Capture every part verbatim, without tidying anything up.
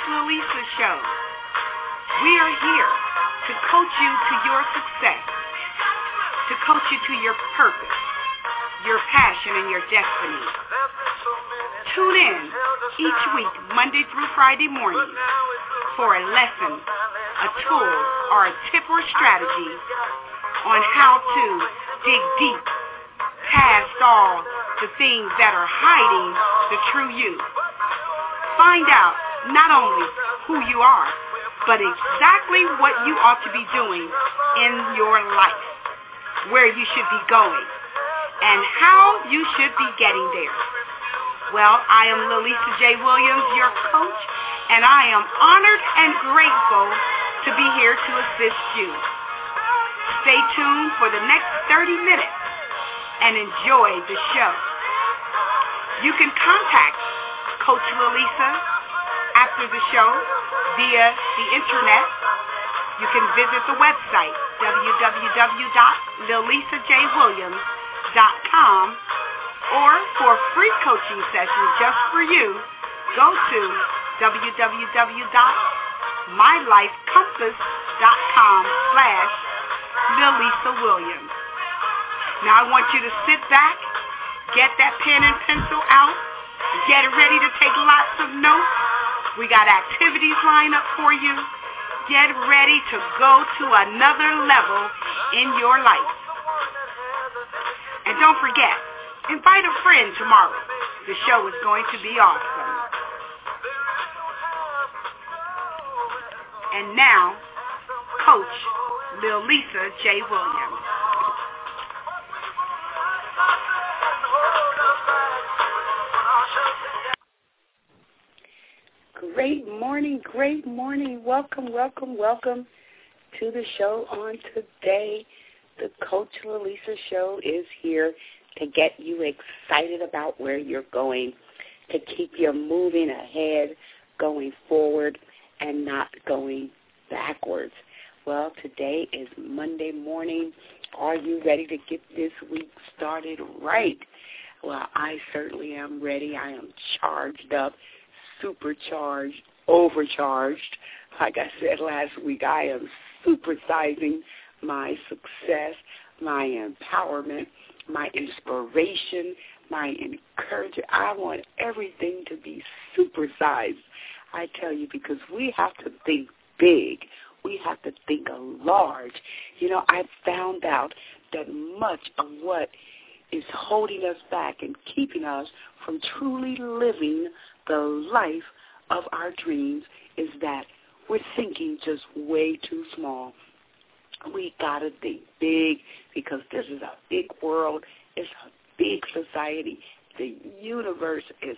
Lalisa Show. We are here to coach you to your success, to coach you to your purpose, your passion, and your destiny. Tune in each week, Monday through Friday morning, for a lesson, a tool, or a tip or strategy on how to dig deep past all the things that are hiding the true you. Find out not only who you are, but exactly what you ought to be doing in your life, where you should be going, and how you should be getting there. Well, I am Lalisa J. Williams, your coach, and I am honored and grateful to be here to assist you. Stay tuned for the next thirty minutes and enjoy the show. You can contact Coach Lalisa after the show via the internet. You can visit the website, w w w dot lalisa j williams dot com, or for free coaching sessions just for you, go to w w w dot my life compass dot com slash Lalisa Williams. Now I want you to sit back, get that pen and pencil out, get ready to take lots of notes. We got activities lined up for you. Get ready to go to another level in your life. And don't forget, invite a friend tomorrow. The show is going to be awesome. And now, Coach Lalisa J. Williams. Great morning, great morning. Welcome, welcome, welcome to the show on today. The Coach Lalisa Show is here to get you excited about where you're going, to keep you moving ahead, going forward, and not going backwards. Well, today is Monday morning. Are you ready to get this week started right? Well, I certainly am ready. I am charged up, supercharged, overcharged. Like I said last week, I am supersizing my success, my empowerment, my inspiration, my encouragement. I want everything to be supersized, I tell you, because we have to think big. We have to think large. You know, I've found out that much of what is holding us back and keeping us from truly living the life of our dreams is that we're thinking just way too small. We got to think big because this is a big world. It's a big society. The universe is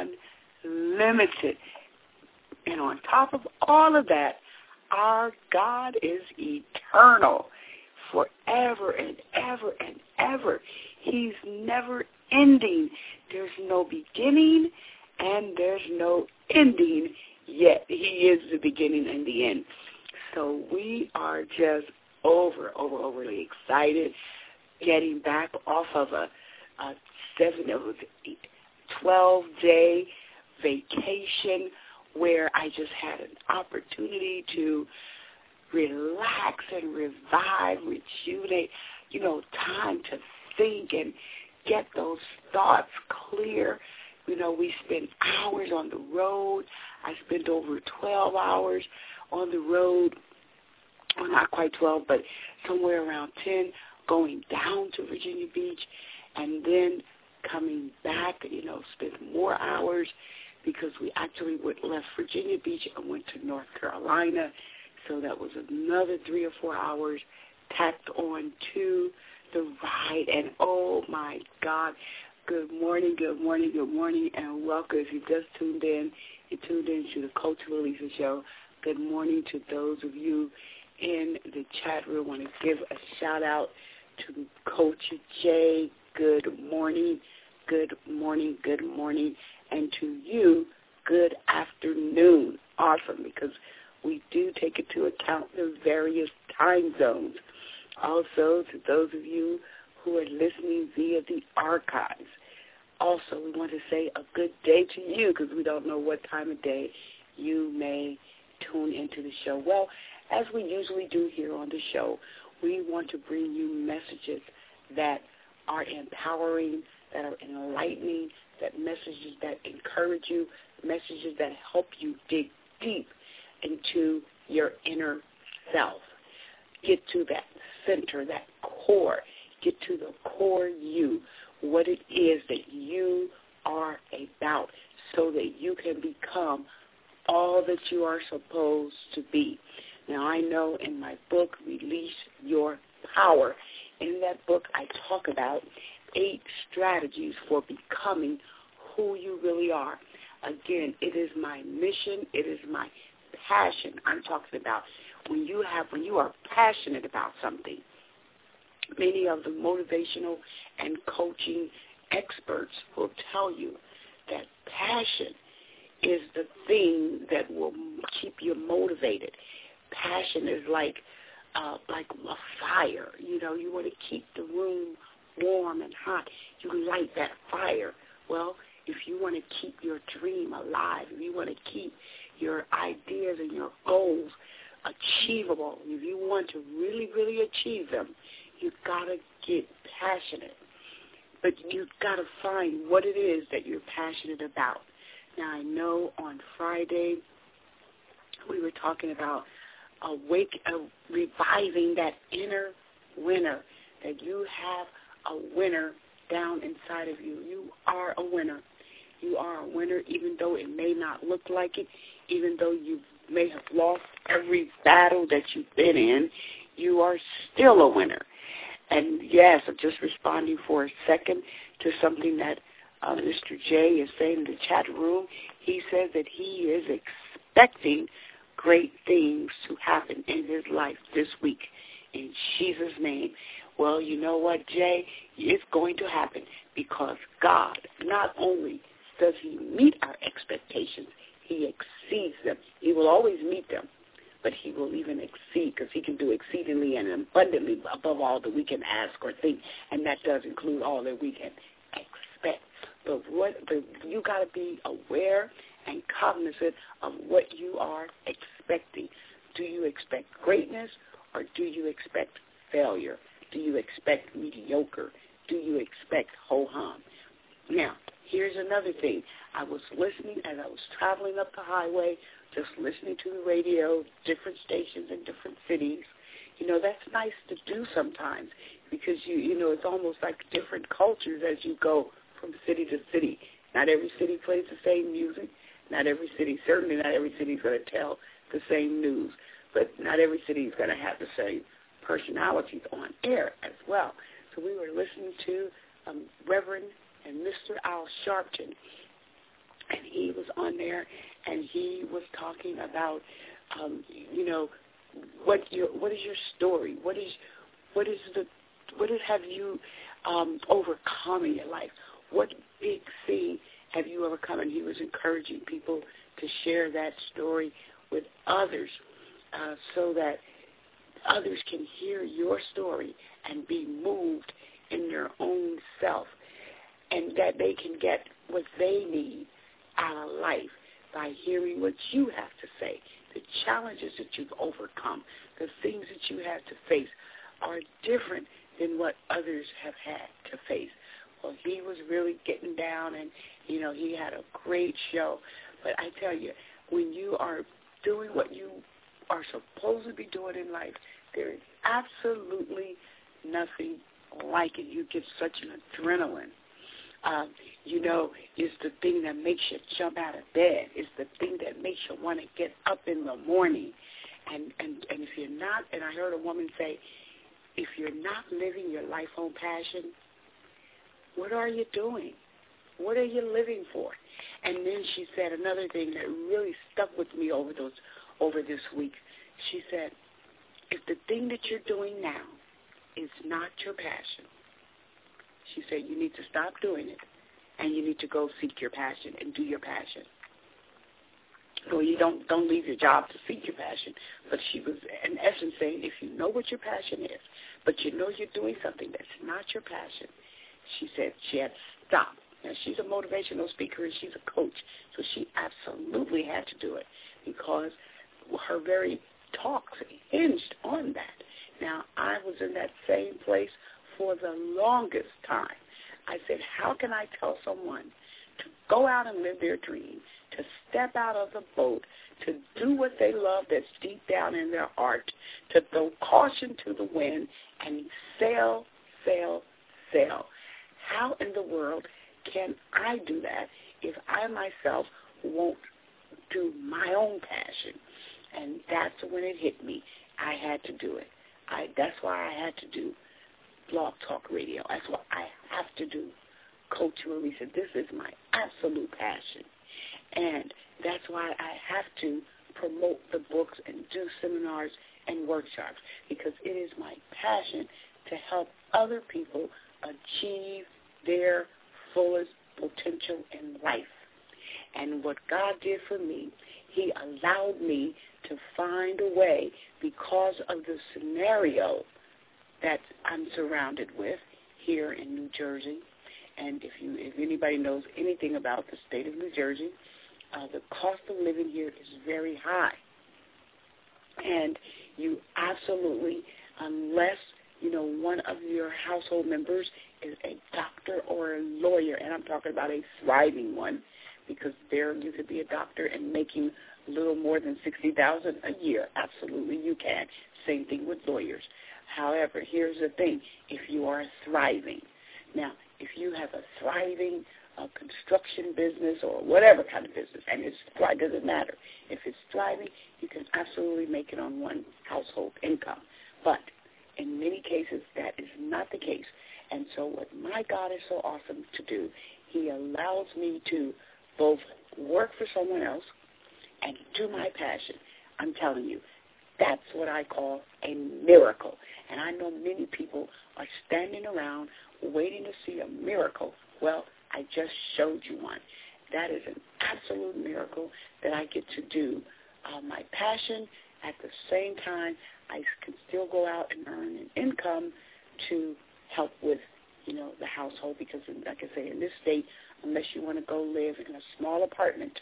unlimited. And on top of all of that, our God is eternal, forever and ever and ever. He's never ending. There's no beginning and there's no ending, yet he is the beginning and the end. So we are just over, over, overly excited, getting back off of a, a seven, it was twelve-day vacation where I just had an opportunity to relax and revive, rejuvenate, you know, time to think and get those thoughts clear. You know, we spent hours on the road. I spent over twelve hours on the road. Well, not quite twelve, but somewhere around ten, going down to Virginia Beach and then coming back, you know, spent more hours because we actually went, left Virginia Beach and went to North Carolina. So that was another three or four hours tacked on to the ride. And, oh, my God, good morning, good morning, good morning, and welcome. If you just tuned in, you tuned in to the Coach Lalisa Show. Good morning to those of you in the chat room. I want to give a shout-out to Coach Jay. Good morning, good morning, good morning. And to you, good afternoon. Awesome, because we do take into account the various time zones. Also, to those of you who are listening via the archives, also we want to say a good day to you because we don't know what time of day you may tune into the show. Well, as we usually do here on the show, we want to bring you messages that are empowering, that are enlightening, that messages that encourage you, messages that help you dig deep into your inner self. Get to that center, that core. Get to the core you, what it is that you are about, so that you can become all that you are supposed to be. Now, I know in my book, Release Your Power, in that book I talk about eight strategies for becoming who you really are. Again, it is my mission. It is my passion I'm talking about. When you have, when you are passionate about something, many of the motivational and coaching experts will tell you that passion is the thing that will keep you motivated. Passion is like uh, like a fire. You know, you want to keep the room warm and hot. You light that fire. Well, if you want to keep your dream alive, if you want to keep your ideas and your goals achievable, if you want to really, really achieve them, you've got to get passionate. But you've got to find what it is that you're passionate about. Now, I know on Friday we were talking about awake, uh, reviving that inner winner, that you have a winner down inside of you. You are a winner. You are a winner, even though it may not look like it, even though you may have lost every battle that you've been in, you are still a winner. And, yes, I'm just responding for a second to something that uh, Mister J is saying in the chat room. He says that he is expecting great things to happen in his life this week in Jesus' name. Well, you know what, Jay? It's going to happen because God not only does he meet our expectations, he exceeds them. He will always meet them, but he will even exceed, because he can do exceedingly and abundantly above all that we can ask or think, and that does include all that we can expect. But what but you got to be aware and cognizant of what you are expecting. Do you expect greatness, or do you expect failure? Do you expect mediocre? Do you expect ho-hum? Now, here's another thing. I was listening as I was traveling up the highway, just listening to the radio, different stations in different cities. You know, that's nice to do sometimes because, you you know, it's almost like different cultures as you go from city to city. Not every city plays the same music. Not every city, certainly not every city is going to tell the same news. But not every city is going to have the same personalities on air as well. So we were listening to um, Reverend and Mister Al Sharpton, and he was on there, and he was talking about, um, you know, what your what is your story? What is what is the what is have you um, overcome in your life? What big thing have you overcome? And he was encouraging people to share that story with others, uh, so that others can hear your story and be moved in their own self, and that they can get what they need out of life by hearing what you have to say. The challenges that you've overcome, the things that you had to face are different than what others have had to face. Well, he was really getting down, and, you know, he had a great show. But I tell you, when you are doing what you are supposed to be doing in life, there is absolutely nothing like it. You get such an adrenaline. Um, you know, it's the thing that makes you jump out of bed. It's the thing that makes you want to get up in the morning. And, and, and if you're not, and I heard a woman say, if you're not living your life on passion, what are you doing? What are you living for? And then she said another thing that really stuck with me over those over this week. She said, if the thing that you're doing now is not your passion, she said you need to stop doing it, and you need to go seek your passion and do your passion. So you don't don't leave your job to seek your passion. But she was, in essence, saying if you know what your passion is, but you know you're doing something that's not your passion, she said she had to stop Now, she's a motivational speaker and she's a coach, so she absolutely had to do it because her very talks hinged on that. Now, I was in that same place for the longest time. I said, how can I tell someone to go out and live their dream, to step out of the boat, to do what they love that's deep down in their heart, to throw caution to the wind and sail, sail, sail? How in the world can I do that if I myself won't do my own passion? And that's when it hit me. I had to do it. I, that's why I had to do Blog Talk Radio. That's why I have to do Coach Lalisa. This is my absolute passion. And that's why I have to promote the books and do seminars and workshops, because it is my passion to help other people achieve their fullest potential in life. And what God did for me, he allowed me to find a way because of the scenario that I'm surrounded with here in New Jersey. And if you, if anybody knows anything about the state of New Jersey, uh, the cost of living here is very high. And you absolutely, unless, you know, one of your household members is a doctor or a lawyer, and I'm talking about a thriving one, because there you could be a doctor and making a little more than sixty thousand dollars a year. Absolutely, you can. Same thing with lawyers. However, here's the thing. If you are thriving, now, if you have a thriving uh, construction business or whatever kind of business, and it's, it doesn't matter. If it's thriving, you can absolutely make it on one household income. But in many cases, that is not the case. And so what my God is so awesome to do, he allows me to both work for someone else and do my passion. I'm telling you, that's what I call a miracle. And I know many people are standing around waiting to see a miracle. Well, I just showed you one. That is an absolute miracle that I get to do uh, my passion. At the same time, I can still go out and earn an income to help with, you know, the household, because, like I say, in this state, unless you want to go live in a small apartment,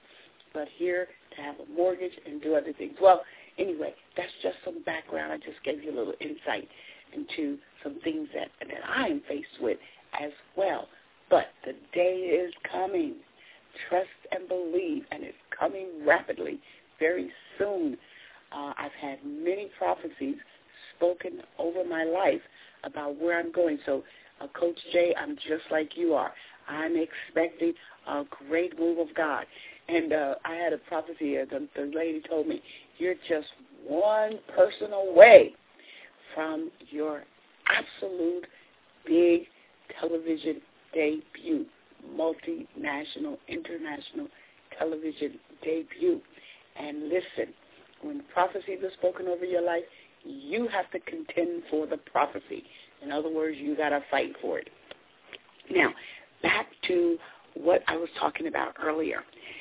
but here to have a mortgage and do other things. Well, anyway, that's just some background. I just gave you a little insight into some things that, that I am faced with as well. But the day is coming. Trust and believe, and it's coming rapidly, very soon. Uh, I've had many prophecies spoken over my life about where I'm going. So, uh, Coach Jay, I'm just like you are. I'm expecting a great move of God. And uh, I had a prophecy. Uh, the, the lady told me, you're just one person away from your absolute big television debut, multinational, international television debut. And listen, when prophecies are spoken over your life, you have to contend for the prophecy. In other words, you got to fight for it. Now, back to what I was talking about earlier.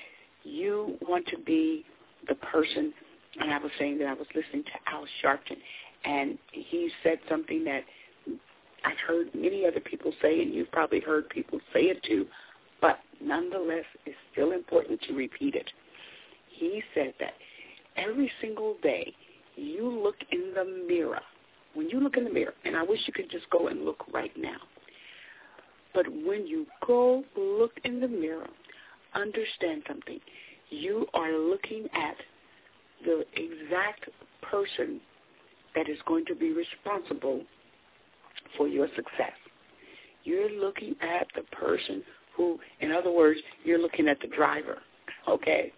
You want to be the person, and I was saying that I was listening to Al Sharpton, and he said something that I've heard many other people say, and you've probably heard people say it too, but nonetheless, it's still important to repeat it. He said that every single day you look in the mirror. When you look in the mirror, and I wish you could just go and look right now, but when you go look in the mirror, understand something. You are looking at the exact person that is going to be responsible for your success. You're looking at the person who, in other words, you're looking at the driver, okay?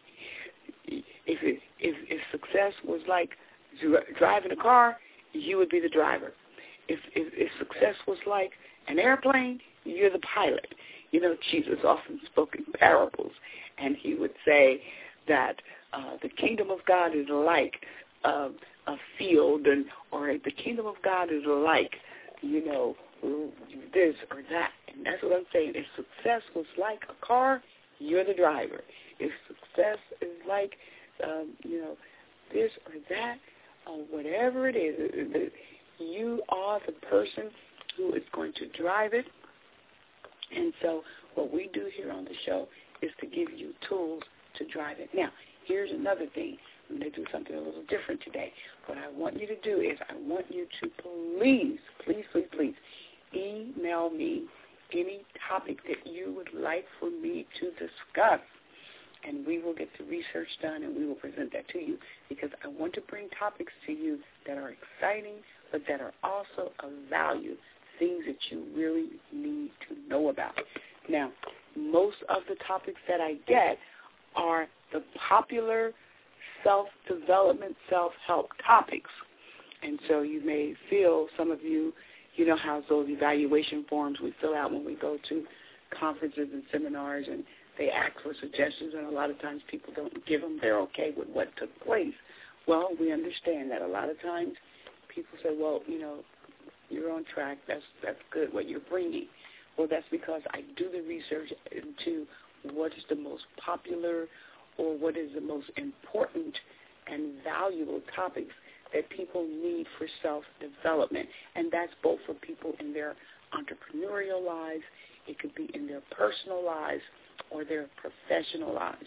If it, if, if success was like driving a car, you would be the driver. If, if, if success was like an airplane, you're the pilot. You know, Jesus often spoke in parables, and he would say that uh, the kingdom of God is like uh, a field, and or the kingdom of God is like, you know, this or that. And that's what I'm saying. If success was like a car, you're the driver. If success is like, um, you know, this or that, or whatever it is, you are the person who is going to drive it. And so what we do here on the show is to give you tools to drive it. Now, here's another thing. I'm going to do something a little different today. What I want you to do is I want you to please, please, please, please email me any topic that you would like for me to discuss, and we will get the research done and we will present that to you, because I want to bring topics to you that are exciting but that are also of value, things that you really need to know about. Now, most of the topics that I get are the popular self-development, self-help topics. And so you may feel, some of you, you know how those evaluation forms we fill out when we go to conferences and seminars, and they ask for suggestions, and a lot of times people don't give them. They're okay with what took place. Well, we understand that a lot of times people say, well, you know, you're on track. That's that's good, what you're bringing. Well, that's because I do the research into what is the most popular or what is the most important and valuable topics that people need for self-development. And that's both for people in their entrepreneurial lives, it could be in their personal lives, or their professional lives.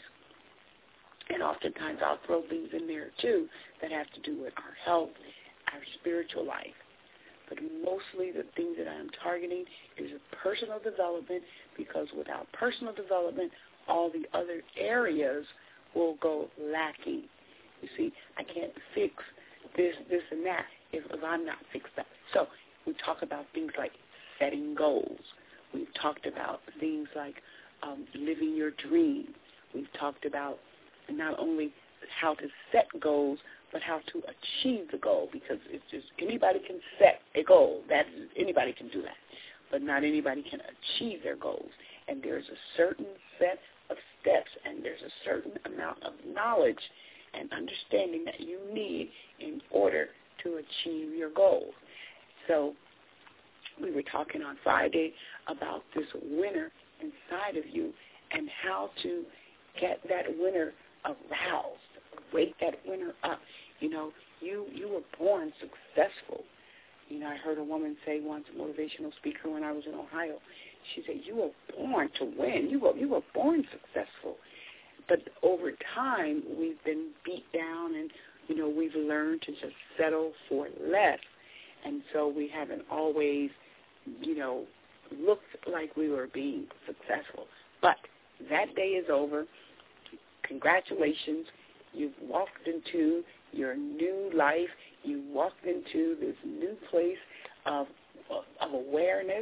And oftentimes I'll throw things in there, too, that have to do with our health, our spiritual life. But mostly the things that I'm targeting is personal development, because without personal development, all the other areas will go lacking. You see, I can't fix this, this, and that if, if I'm not fixed up. So we talk about things like setting goals. We've talked about things like um, living your dream. We've talked about not only how to set goals, but how to achieve the goal, because it's just anybody can set a goal. That anybody can do that, but not anybody can achieve their goals. And there's a certain set of steps, and there's a certain amount of knowledge and understanding that you need in order to achieve your goals. So we were talking on Friday about this winner inside of you and how to get that winner aroused, wake that winner up. You know, you, you were born successful. You know, I heard a woman say once, a motivational speaker when I was in Ohio, she said, you were born to win. You were, you were born successful. But over time, we've been beat down and, you know, we've learned to just settle for less. And so we haven't always, you know, looked like we were being successful. But that day is over. Congratulations. You've walked into your new life. You walked into this new place of, of, of awareness.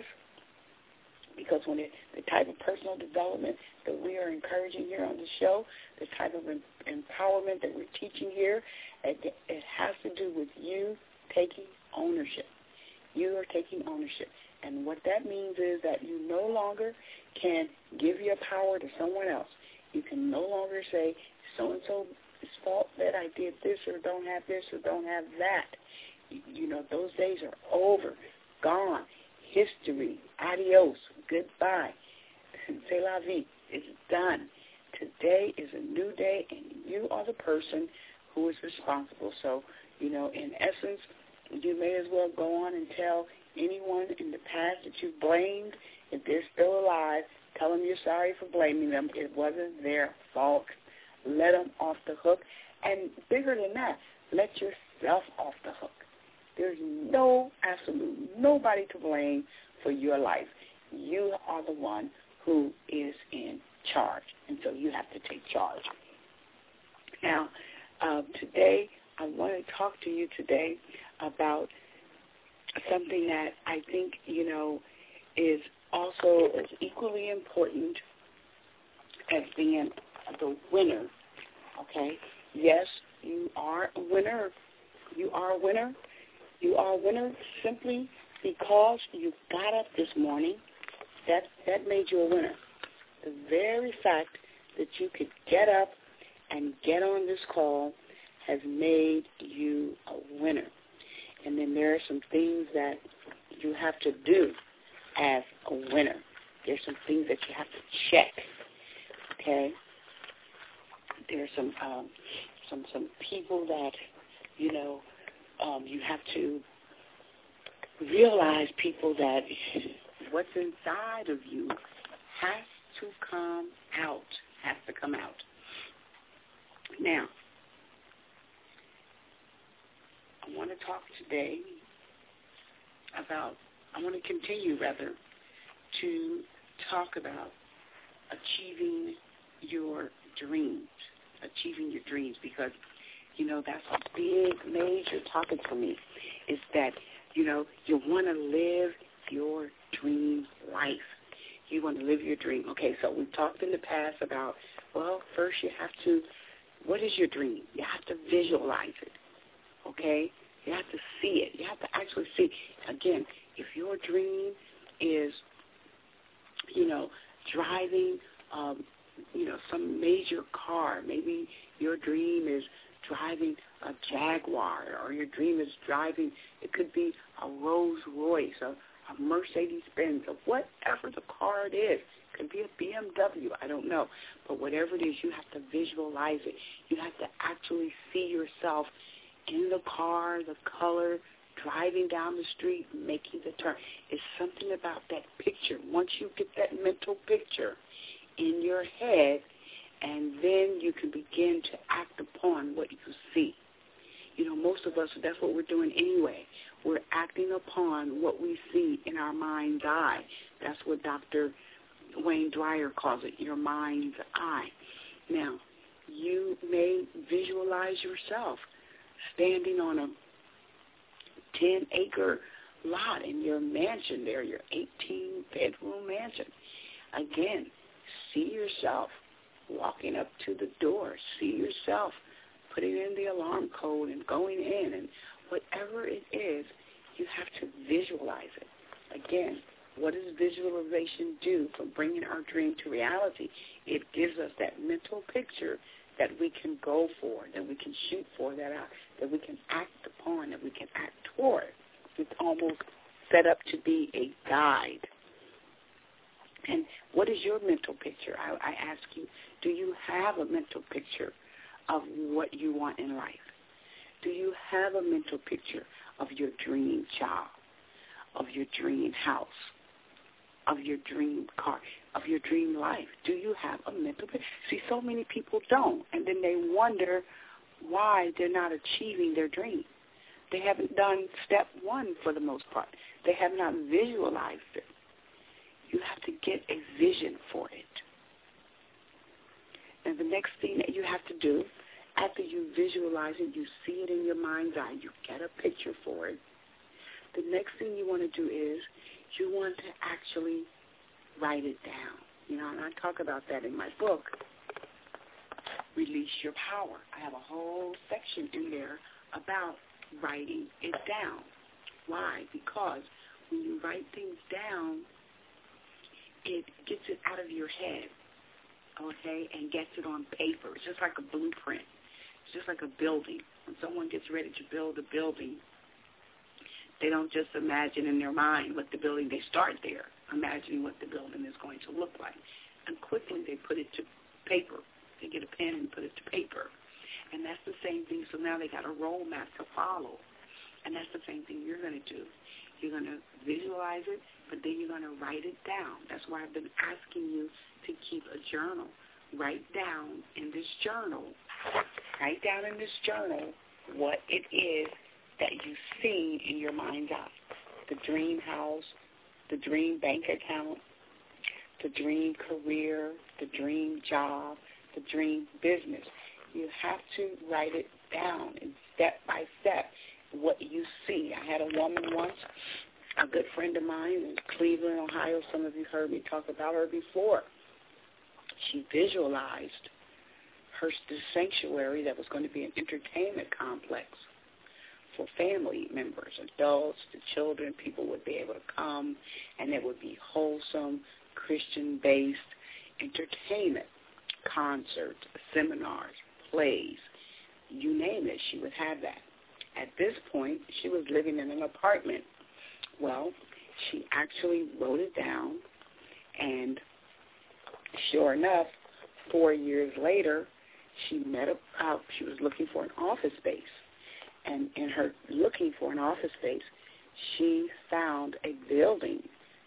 Because when it, the type of personal development that we are encouraging here on the show, the type of em- empowerment that we're teaching here, it, it has to do with you taking ownership. You are taking ownership. And what that means is that you no longer can give your power to someone else. You can no longer say, so-and-so's fault that I did this or don't have this or don't have that. You, you know, those days are over, gone. History, adios, goodbye, c'est la vie, it's done. Today is a new day, and you are the person who is responsible. So, you know, in essence, you may as well go on and tell anyone in the past that you blamed, if they're still alive, tell them you're sorry for blaming them. It wasn't their fault. Let them off the hook. And bigger than that, let yourself off the hook. There's no, absolute nobody to blame for your life. You are the one who is in charge, and so you have to take charge. Now, uh, today, I want to talk to you today about something that I think, you know, is also as equally important as being the winner, okay? Yes, you are a winner. You are a winner. You are a winner simply because you got up this morning. That that made you a winner. The very fact that you could get up and get on this call has made you a winner. And then there are some things that you have to do as a winner. There's some things that you have to check. Okay? There's some um, some some people that, you know, Um, you have to realize people that what's inside of you has to come out, has to come out. Now, I want to talk today about, I want to continue, rather, to talk about achieving your dreams, achieving your dreams, because, you know, that's a big, major topic for me, is that, you know, you want to live your dream life. You want to live your dream. Okay, so we've talked in the past about, well, first you have to, what is your dream? You have to visualize it, okay? You have to see it. You have to actually see. Again, if your dream is, you know, driving, um, you know, some major car, maybe your dream is driving a Jaguar, or your dream is driving, it could be a Rolls Royce, a, a Mercedes-Benz, or whatever the car it is. It could be a B M W, I don't know. But whatever it is, you have to visualize it. You have to actually see yourself in the car, the color, driving down the street, making the turn. It's something about that picture. Once you get that mental picture in your head, and then you can begin to act upon what you see. You know, most of us, that's what we're doing anyway. We're acting upon what we see in our mind's eye. That's what Doctor Wayne Dyer calls it, your mind's eye. Now, you may visualize yourself standing on a ten-acre lot in your mansion there, your eighteen-bedroom mansion. Again, see yourself walking up to the door. See yourself putting in the alarm code and going in, and whatever it is, you have to visualize it. Again, what does visualization do for bringing our dream to reality? It gives us that mental picture that we can go for, that we can shoot for, that uh, that we can act upon, that we can act toward. It's almost set up to be a guide. And what is your mental picture? I, I ask you, do you have a mental picture of what you want in life? Do you have a mental picture of your dream job, of your dream house, of your dream car, of your dream life? Do you have a mental picture? See, so many people don't, and then they wonder why they're not achieving their dream. They haven't done step one for the most part. They have not visualized it. You have to get a vision for it. And the next thing that you have to do, after you visualize it, you see it in your mind's eye, you get a picture for it. The next thing you want to do is you want to actually write it down. You know, and I talk about that in my book, Release Your Power. I have a whole section in there about writing it down. Why? Because when you write things down, it gets it out of your head, okay, and gets it on paper. It's just like a blueprint. It's just like a building. When someone gets ready to build a building, they don't just imagine in their mind what the building, they start there, imagining what the building is going to look like. And quickly they put it to paper. They get a pen and put it to paper. And that's the same thing. So now they got a roadmap to follow. And that's the same thing you're going to do. You're going to visualize it, but then you're going to write it down. That's why I've been asking you to keep a journal. Write down in this journal, write down in this journal what it is that you see in your mind's eye. The dream house, the dream bank account, the dream career, the dream job, the dream business. You have to write it down and step by step what you see. I had a woman once, a good friend of mine in Cleveland, Ohio. Some of you heard me talk about her before. She visualized her the sanctuary that was going to be an entertainment complex for family members, adults, the children. People would be able to come, and it would be wholesome, Christian-based entertainment, concerts, seminars, plays, you name it, she would have that. At this point, she was living in an apartment. Well, she actually wrote it down, and sure enough, four years later, she met a, uh, she was looking for an office space. And in her looking for an office space, she found a building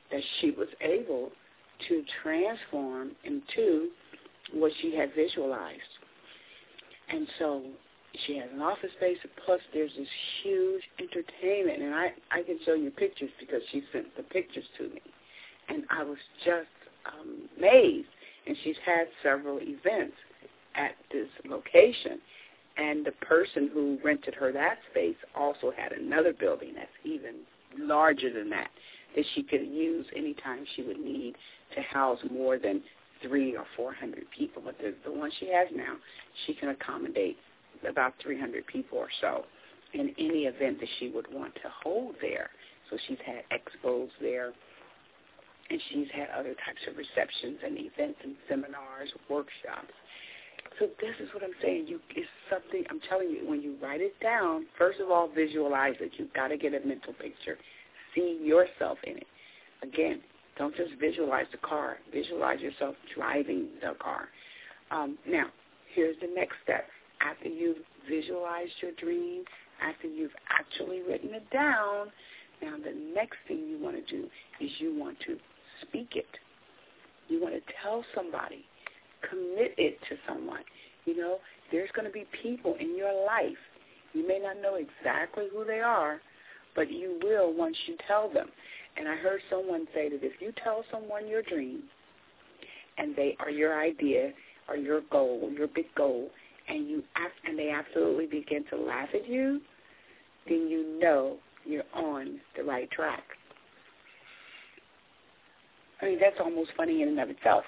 that she was able to transform into what she had visualized. And so she has an office space, plus there's this huge entertainment. And I, I can show you pictures because she sent the pictures to me. And I was just um, amazed. And she's had several events at this location. And the person who rented her that space also had another building that's even larger than that, that she could use anytime she would need to house more than three or four hundred people. But the, the one she has now, she can accommodate about three hundred people or so in any event that she would want to hold there. So she's had expos there, and she's had other types of receptions and events and seminars, workshops. So this is what I'm saying. You it's something, I'm telling you, when you write it down, first of all, visualize it. You've got to get a mental picture. See yourself in it. Again, don't just visualize the car. Visualize yourself driving the car. Um, now, here's the next step. After you've visualized your dream, after you've actually written it down, now the next thing you want to do is you want to speak it. You want to tell somebody. Commit it to someone. You know, there's going to be people in your life. You may not know exactly who they are, but you will once you tell them. And I heard someone say that if you tell someone your dream and they are your idea or your goal, your big goal, and you ask, and they absolutely begin to laugh at you, then you know you're on the right track. I mean, that's almost funny in and of itself.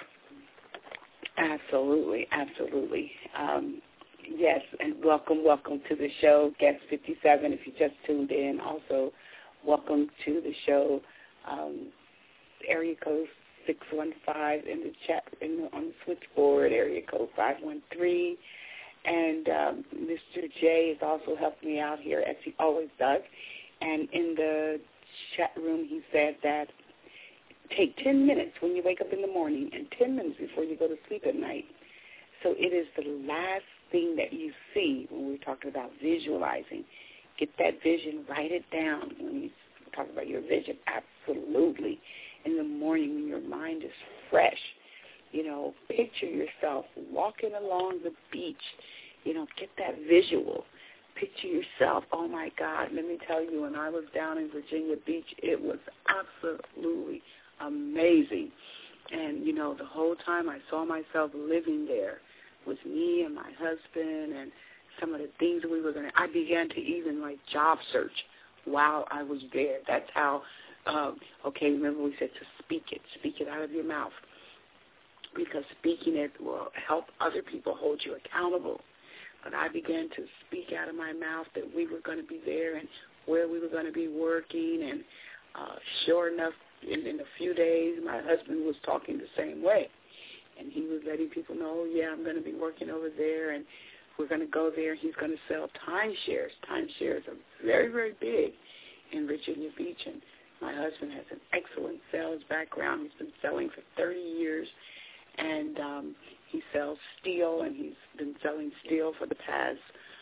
Absolutely, absolutely. Um, yes, and welcome, welcome to the show, Guest fifty-seven, if you just tuned in. Also, welcome to the show, um, area code six one five in the chat, in the, on the switchboard, area code five one three. And um, Mister J is also helping me out here, as he always does. And in the chat room, he said that take ten minutes when you wake up in the morning and ten minutes before you go to sleep at night. So it is the last thing that you see when we're talking about visualizing. Get that vision, write it down when you talk about your vision. Absolutely. In the morning when your mind is fresh, you know, picture yourself walking along the beach. You know, get that visual. Picture yourself, oh, my God, let me tell you, when I was down in Virginia Beach, it was absolutely amazing. And, you know, the whole time I saw myself living there with me and my husband and some of the things that we were going to, I began to even, like, job search while I was there. That's how, um, okay, remember we said to speak it, speak it out of your mouth, because speaking it will help other people hold you accountable. But I began to speak out of my mouth that we were going to be there and where we were going to be working. And uh, sure enough, in, in a few days, my husband was talking the same way. And he was letting people know, oh, yeah, I'm going to be working over there, and we're going to go there. He's going to sell timeshares. Timeshares are very, very big in Virginia Beach. And my husband has an excellent sales background. He's been selling for thirty years. And um, he sells steel, and he's been selling steel for the past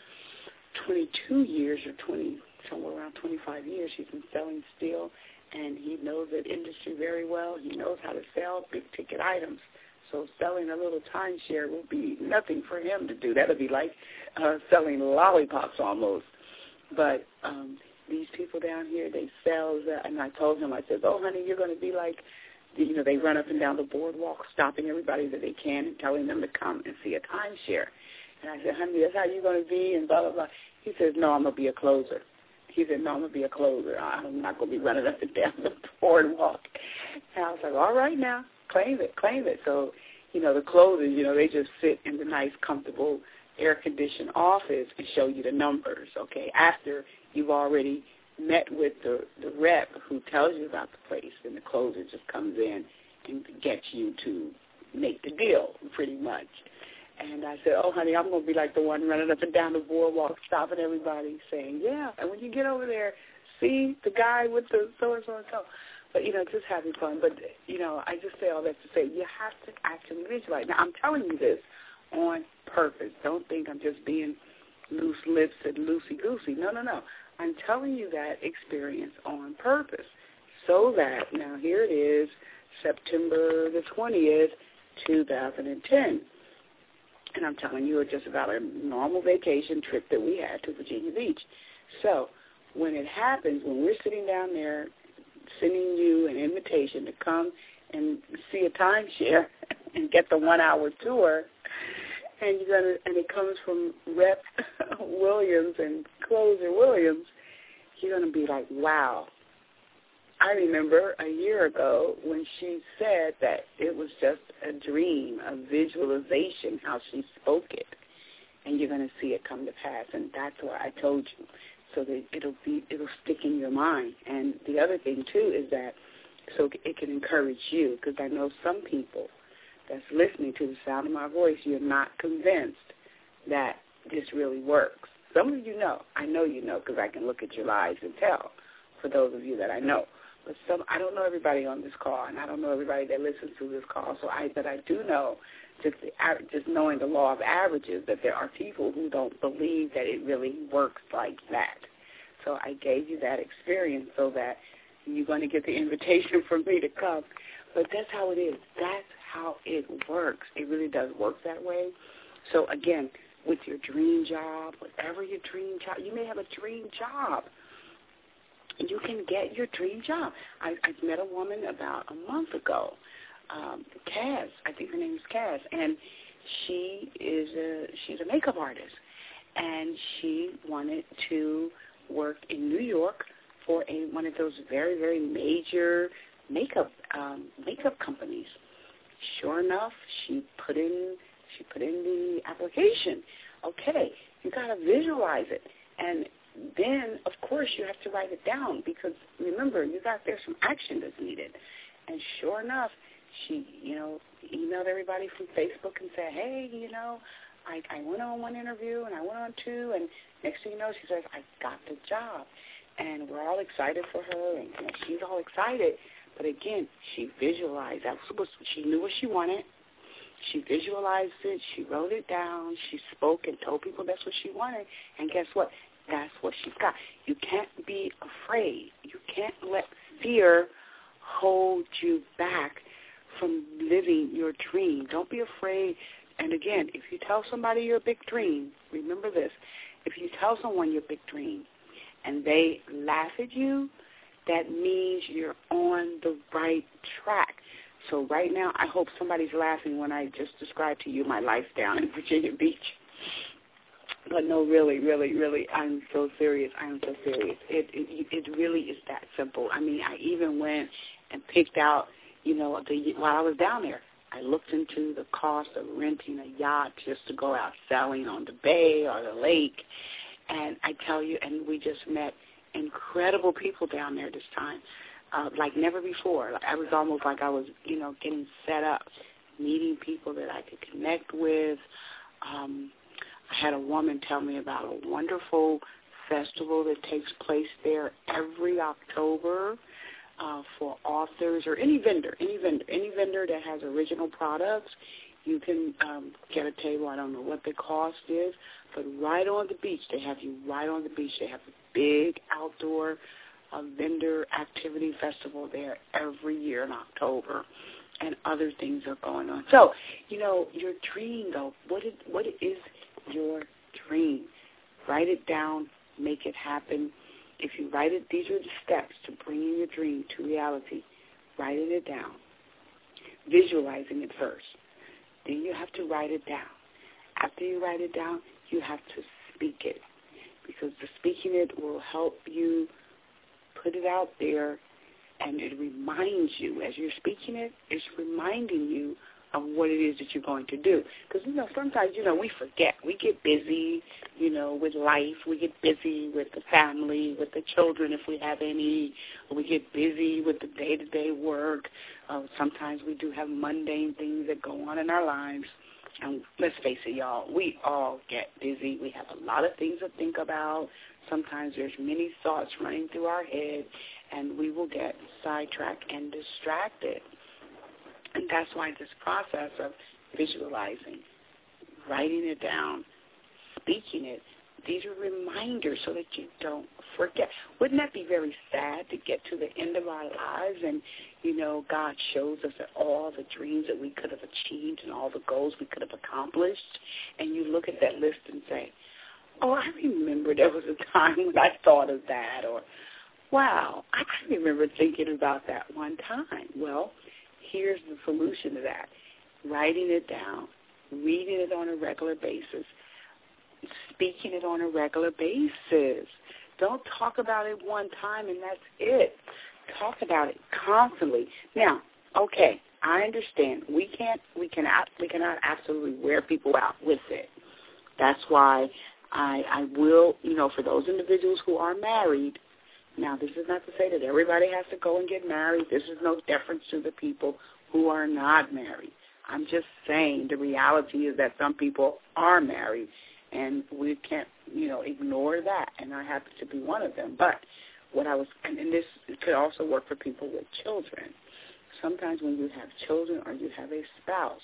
twenty-two years or twenty, somewhere around twenty-five years. He's been selling steel, and he knows that industry very well. He knows how to sell big-ticket items. So selling a little timeshare will be nothing for him to do. That would be like uh, selling lollipops almost. But um, these people down here, they sell, that, and I told him, I said, oh, honey, you're going to be like, you know, they run up and down the boardwalk, stopping everybody that they can and telling them to come and see a timeshare. And I said, honey, that's how you're going to be, and blah, blah, blah. He says, no, I'm going to be a closer. He said, no, I'm going to be a closer. I'm not going to be running up and down the boardwalk. And I was like, all right now, claim it, claim it. So, you know, the closers, you know, they just sit in the nice, comfortable, air-conditioned office and show you the numbers, okay, after you've already met with the, the rep who tells you about the place, and the closer just comes in and gets you to make the deal, pretty much. And I said, oh, honey, I'm going to be like the one running up and down the boardwalk, stopping everybody, saying, yeah, and when you get over there, see the guy with the so-and-so and so. But, you know, just having fun. But, you know, I just say all that to say you have to actually visualize. Now, I'm telling you this on purpose. Don't think I'm just being loose lips and loosey-goosey. No, no, no. I'm telling you that experience on purpose so that, now here it is, September the twentieth, two thousand ten. And I'm telling you, it's just about a normal vacation trip that we had to Virginia Beach. So when it happens, when we're sitting down there sending you an invitation to come and see a timeshare and get the one-hour tour, and you're gonna, and it comes from Rep Williams and Closer Williams, you're going to be like, wow. I remember a year ago when she said that it was just a dream, a visualization, how she spoke it, and you're going to see it come to pass, and that's what I told you, so that it'll be it'll stick in your mind. And the other thing, too, is that so it can encourage you, because I know some people that's listening to the sound of my voice, you're not convinced that this really works. Some of you know. I know you know, because I can look at your eyes and tell, for those of you that I know. But some, I don't know everybody on this call, and I don't know everybody that listens to this call. So I, but I do know, just the, just knowing the law of averages, that there are people who don't believe that it really works like that. So I gave you that experience so that you're going to get the invitation from me to come. But that's how it is. That's how it works. It really does work that way. So again, with your dream job, whatever your dream job, you may have a dream job. You can get your dream job. I, I met a woman about a month ago, um, Kaz. I think her name is Kaz, and she is a she's a makeup artist, and she wanted to work in New York for a one of those very very major makeup um, makeup companies. Sure enough, she put in she put in the application. Okay, you got to visualize it, and then, of course, you have to write it down because, remember, you got there's some action that's needed. And sure enough, she, you know, emailed everybody from Facebook and said, hey, you know, I, I went on one interview and I went on two, and next thing you know, she says, I got the job. And we're all excited for her, and you know, she's all excited. But, again, she visualized. That was, she knew what she wanted. She visualized it. She wrote it down. She spoke and told people that's what she wanted. And guess what? That's what she's got. You can't be afraid. You can't let fear hold you back from living your dream. Don't be afraid. And again, if you tell somebody your big dream, remember this. If you tell someone your big dream and they laugh at you, that means you're on the right track. So right now, I hope somebody's laughing when I just described to you my life down in Virginia Beach. But no, really, really, really, I'm so serious. I'm so serious. It, it it really is that simple. I mean, I even went and picked out, you know, the, while I was down there, I looked into the cost of renting a yacht just to go out sailing on the bay or the lake. And I tell you, and we just met incredible people down there this time, uh, like never before. Like I was almost like I was, you know, getting set up, meeting people that I could connect with. Um I had a woman tell me about a wonderful festival that takes place there every October uh, for authors or any vendor, any vendor, any vendor that has original products. You can um, get a table. I don't know what the cost is, but right on the beach, they have you right on the beach. They have a big outdoor uh, vendor activity festival there every year in October, and other things are going on. So, you know, your dream, though, what is, what is your dream? Write it down, make it happen. If you write it, these are the steps to bringing your dream to reality. Writing it down, visualizing it first. Then you have to write it down. After you write it down, you have to speak it, because the speaking it will help you put it out there, and it reminds you, as you're speaking it, it's reminding you of what it is that you're going to do. Because, you know, sometimes, you know, we forget. We get busy, you know, with life. We get busy with the family, with the children, if we have any. We get busy with the day-to-day work. Uh, sometimes we do have mundane things that go on in our lives. And let's face it, y'all, we all get busy. We have a lot of things to think about. Sometimes there's many thoughts running through our head, and we will get sidetracked and distracted. And that's why this process of visualizing, writing it down, speaking it, these are reminders so that you don't forget. Wouldn't that be very sad to get to the end of our lives and, you know, God shows us all the dreams that we could have achieved and all the goals we could have accomplished, and you look at that list and say, oh, I remember there was a time when I thought of that, or, wow, I remember thinking about that one time. Well, here's the solution to that. Writing it down, reading it on a regular basis, speaking it on a regular basis. Don't talk about it one time and that's it. Talk about it constantly. Now, okay, I understand. We can't, we cannot, we cannot absolutely wear people out with it. That's why I, I will, you know, for those individuals who are married. Now, this is not to say that everybody has to go and get married. This is no deference to the people who are not married. I'm just saying the reality is that some people are married, and we can't, you know, ignore that, and I happen to be one of them. But what I was, and this could also work for people with children. Sometimes when you have children or you have a spouse,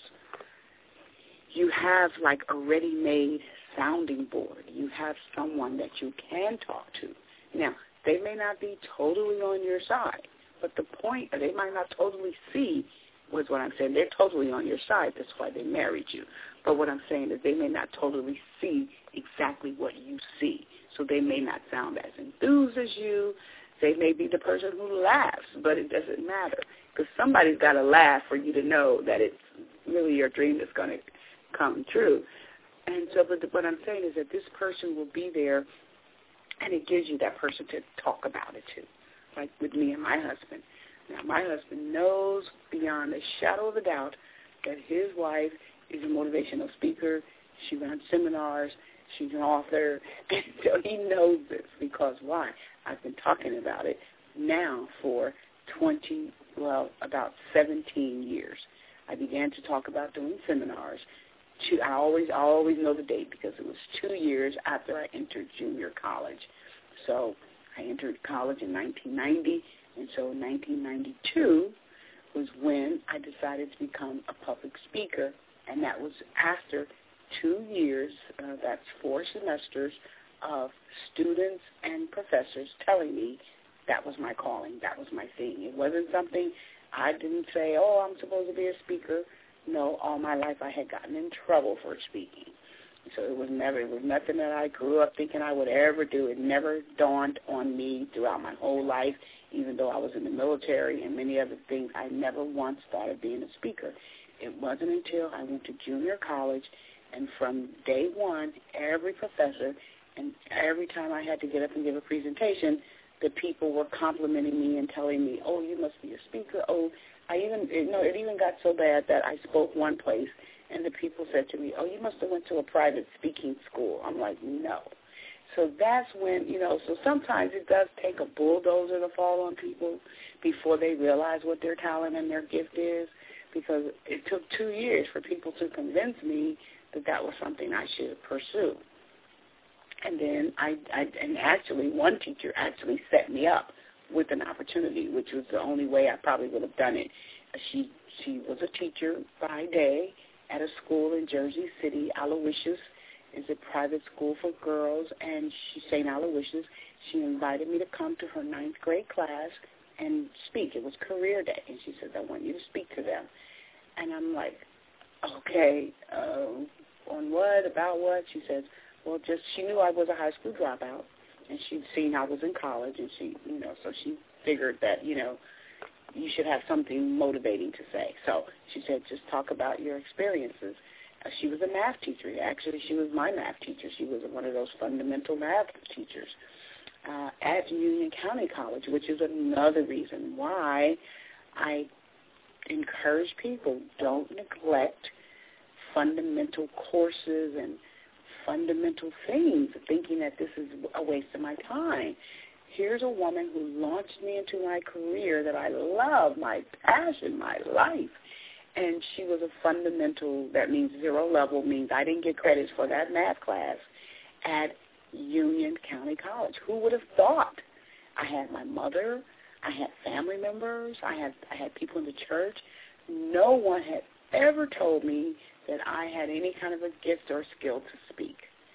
you have like a ready-made sounding board. You have someone that you can talk to. Now, they may not be totally on your side, but the point, they might not totally see was what I'm saying. They're totally on your side. That's why they married you. But what I'm saying is they may not totally see exactly what you see. So they may not sound as enthused as you. They may be the person who laughs, but it doesn't matter because somebody's got to laugh for you to know that it's really your dream that's going to come true. And so but what I'm saying is that this person will be there, and it gives you that person to talk about it to, like with me and my husband. Now, my husband knows beyond a shadow of a doubt that his wife is a motivational speaker. She runs seminars. She's an author. And so he knows this because why? I've been talking about it now for twenty, well, about seventeen years. I began to talk about doing seminars. Two, I always, I always know the date because it was two years after I entered junior college. So I entered college in nineteen ninety. And so in nineteen ninety-two was when I decided to become a public speaker, and that was after two years, uh, that's four semesters of students and professors telling me that was my calling, that was my thing. It wasn't something I didn't say, oh, I'm supposed to be a speaker. No, all my life I had gotten in trouble for speaking. So it was never, it was nothing that I grew up thinking I would ever do. It never dawned on me throughout my whole life, even though I was in the military and many other things. I never once thought of being a speaker. It wasn't until I went to junior college, and from day one, every professor, and every time I had to get up and give a presentation, the people were complimenting me and telling me, oh, you must be a speaker. Oh, I even, you know, it even got so bad that I spoke one place, and the people said to me, oh, you must have went to a private speaking school. I'm like, no. So that's when, you know, so sometimes it does take a bulldozer to fall on people before they realize what their talent and their gift is, because it took two years for people to convince me that that was something I should pursue. And then I, I and actually one teacher actually set me up with an opportunity, which was the only way I probably would have done it. She she was a teacher by day at a school in Jersey City. Aloysius is a private school for girls, and she, Saint Aloysius, she invited me to come to her ninth grade class and speak. It was career day, and she said, I want you to speak to them. And I'm like, okay, uh, on what, about what? She says, well, just, she knew I was a high school dropout, and she'd seen I was in college, and she, you know, so she figured that, you know, you should have something motivating to say. So she said, just talk about your experiences. Uh, she was a math teacher. Actually, she was my math teacher. She was one of those fundamental math teachers uh, at Union County College, which is another reason why I encourage people, don't neglect fundamental courses and fundamental things, thinking that this is a waste of my time. Here's a woman who launched me into my career that I love, my passion, my life. And she was a fundamental, that means zero level, means I didn't get credits for that math class at Union County College. Who would have thought? I had my mother, I had family members, I had I had people in the church. No one had ever told me that I had any kind of a gift or skill to speak.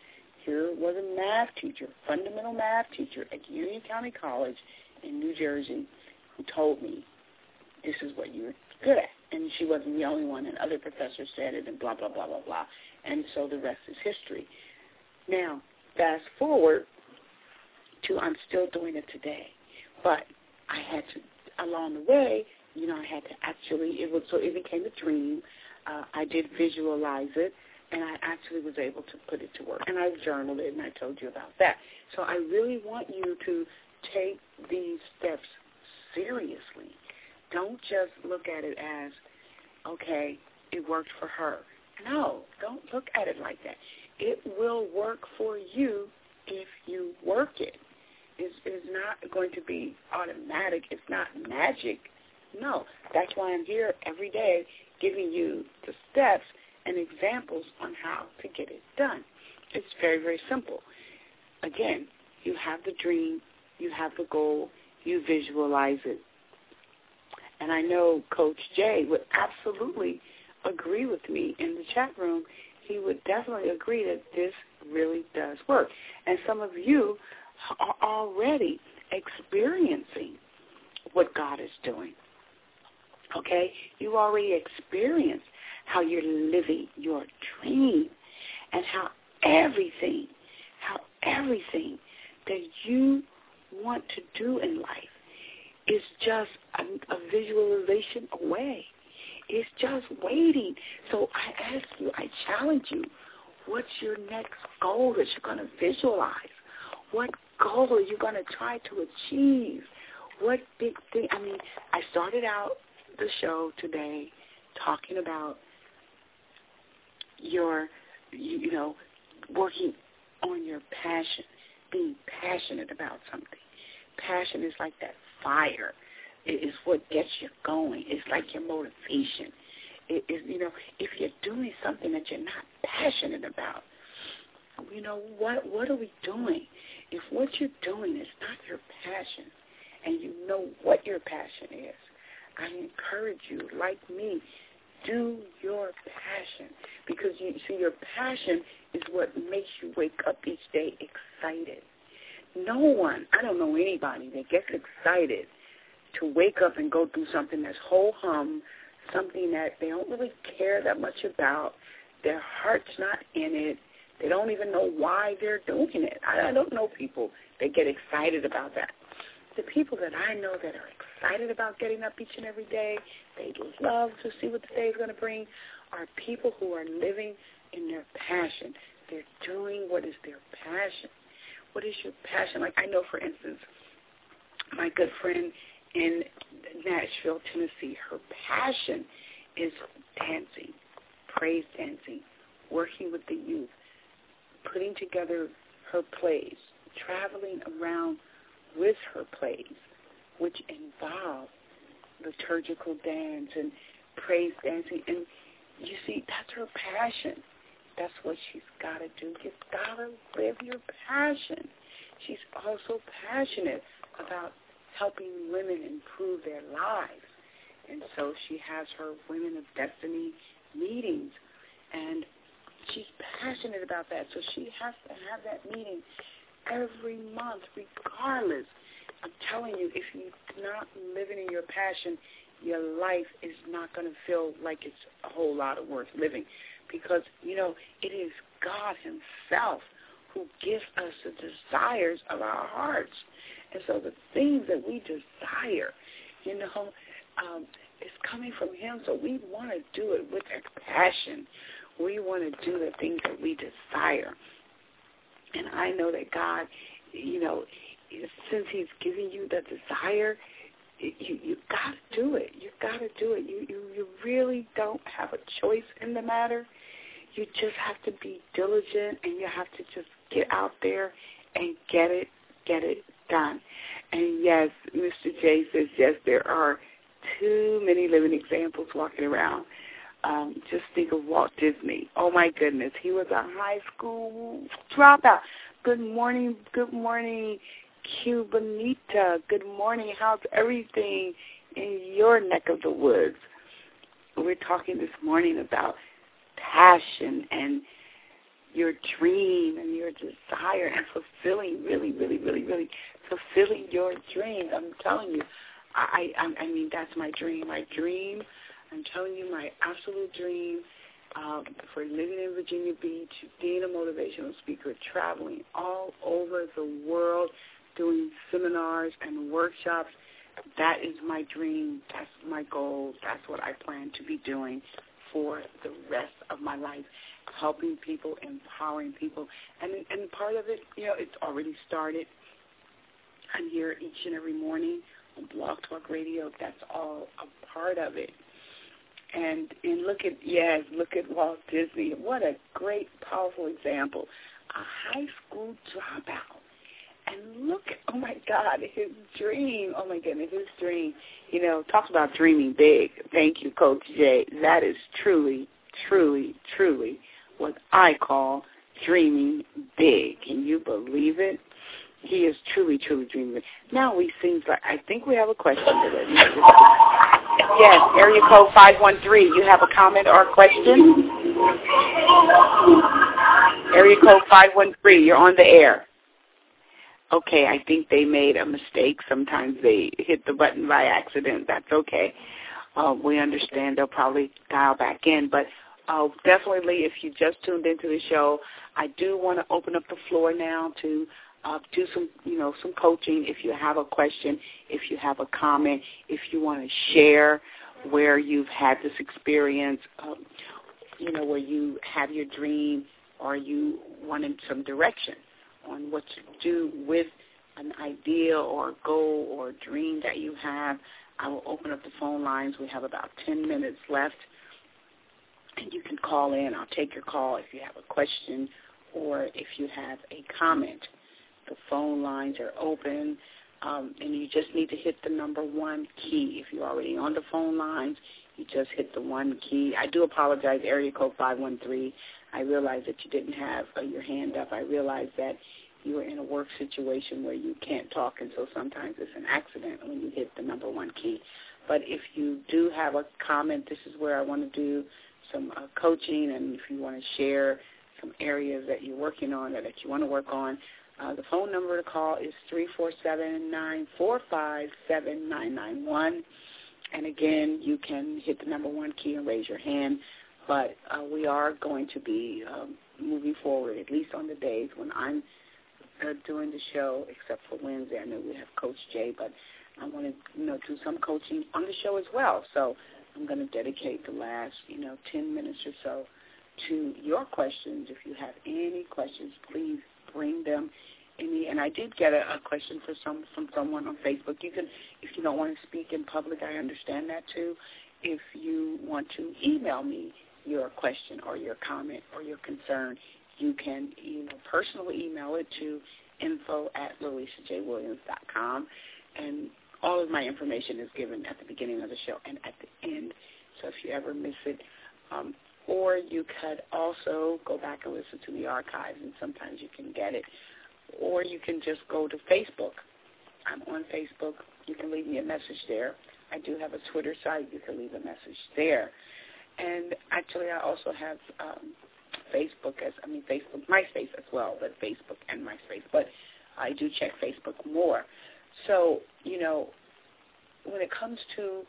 teacher was a math teacher, fundamental math teacher at Union County College in New Jersey, who told me this is what you're good at. And she wasn't the only one, and other professors said it, and blah, blah, blah, blah, blah. And so the rest is history. Now, fast forward to I'm still doing it today. But I had to, along the way, you know, I had to actually, it was so it became a dream. Uh, I did visualize it, and I actually was able to put it to work. And I journaled it, and I told you about that. So I really want you to take these steps seriously. Don't just look at it as, okay, it worked for her. No, don't look at it like that. It will work for you if you work it. It's, it's not going to be automatic. It's not magic. No, that's why I'm here every day giving you the steps and examples on how to get it done. It's very, very simple. Again, you have the dream, you have the goal, you visualize it. And I know Coach Jay would absolutely agree with me in the chat room. He would definitely agree that this really does work. And some of you are already experiencing what God is doing. Okay? You already experienced how you're living your dream and how everything, how everything that you want to do in life is just a, a visualization away. It's just waiting. So I ask you, I challenge you, what's your next goal that you're going to visualize? What goal are you going to try to achieve? What big thing? I mean, I started out the show today talking about your, you, you know, working on your passion, being passionate about something. Passion is like that fire. It is what gets you going. It's like your motivation. It is, you know, if you're doing something that you're not passionate about, you know, what what are we doing? If what you're doing is not your passion, and you know what your passion is, I encourage you, like me, do your passion. Because, you see, your passion is what makes you wake up each day excited. No one, I don't know anybody that gets excited to wake up and go do something that's ho-hum, something that they don't really care that much about. Their heart's not in it. They don't even know why they're doing it. I, I don't know people that get excited about that. The people that I know that are excited about getting up each and every day, they love to see what the day is going to bring, are people who are living in their passion. They're doing what is their passion. What is your passion? Like I know, for instance, my good friend in Nashville, Tennessee, her passion is dancing, praise dancing, working with the youth, putting together her plays, traveling around with her plays, which involve liturgical dance and praise dancing. And you see, that's her passion. That's what she's got to do. You've got to live your passion. She's also passionate about helping women improve their lives. And so she has her Women of Destiny meetings. And she's passionate about that. So she has to have that meeting every month, regardless. I'm telling you, if you're not living in your passion, your life is not going to feel like it's a whole lot of worth living. Because, you know, it is God himself who gives us the desires of our hearts. And so the things that we desire, you know, um, is coming from him. So we want to do it with our passion. We want to do the things that we desire. And I know that God, you know, since he's giving you the desire, you you got to do it. You got to do it. You, you you really don't have a choice in the matter. You just have to be diligent, and you have to just get out there and get it, get it done. And yes, Mister J says, yes, there are too many living examples walking around. Um, just think of Walt Disney. Oh, my goodness. He was a high school dropout. Good morning. Good morning, Cubanita. Good morning. How's everything in your neck of the woods? We're talking this morning about passion and your dream and your desire and fulfilling, really, really, really, really fulfilling your dreams. I'm telling you, I, I, I mean, that's my dream. My dream, I'm telling you, my absolute dream um, for living in Virginia Beach, being a motivational speaker, traveling all over the world, doing seminars and workshops. That is my dream. That's my goal. That's what I plan to be doing for the rest of my life, helping people, empowering people. And, and part of it, you know, it's already started. I'm here each and every morning on Blog Talk Radio. That's all a part of it. And and look at, yes, look at Walt Disney. What a great, powerful example. A high school dropout. And look, oh, my God, his dream. Oh, my goodness, his dream. You know, talk about dreaming big. Thank you, Coach Jay. That is truly, truly, truly what I call dreaming big. Can you believe it? He is truly, truly dreaming big. Now we seems like, I think we have a question today. Yes, area code five one three. You have a comment or a question? Area code five one three. You're on the air. Okay, I think they made a mistake. Sometimes they hit the button by accident. That's okay. Uh, we understand they'll probably dial back in. But uh, definitely, if you just tuned into the show, I do want to open up the floor now to uh, do some, you know, some coaching. If you have a question, if you have a comment, if you want to share where you've had this experience, um, you know, where you have your dream or you wanted some direction on what to do with an idea or a goal or a dream that you have, I will open up the phone lines. We have about ten minutes left, and you can call in. I'll take your call if you have a question or if you have a comment. The phone lines are open, um, and you just need to hit the number one key. If you're already on the phone lines, you just hit the one key. I do apologize, area code five one three. I realize that you didn't have uh, your hand up. I realize that you were in a work situation where you can't talk, and so sometimes it's an accident when you hit the number one key. But if you do have a comment, this is where I want to do some uh, coaching, and if you want to share some areas that you're working on or that you want to work on, uh, the phone number to call is three four seven, nine four five, seven nine nine one. And again, you can hit the number one key and raise your hand. But uh, we are going to be um, moving forward, at least on the days when I'm uh, doing the show, except for Wednesday. I know we have Coach Jay, but I want to, you know, do some coaching on the show as well. So I'm going to dedicate the last, you know, ten minutes or so to your questions. If you have any questions, please bring them in. The, and I did get a, a question for some from someone on Facebook. You can, if you don't want to speak in public, I understand that too. If you want to email me your question or your comment or your concern, you can, you know, personally email it to info at louisa j williams dot com. And all of my information is given at the beginning of the show and at the end. So if you ever miss it, um, or you could also go back and listen to the archives, and sometimes you can get it. Or you can just go to Facebook. I'm on Facebook. You can leave me a message there. I do have a Twitter site. You can leave a message there. And actually, I also have um, Facebook as, I mean, Facebook, MySpace as well, but Facebook and MySpace. But I do check Facebook more. So, you know, when it comes to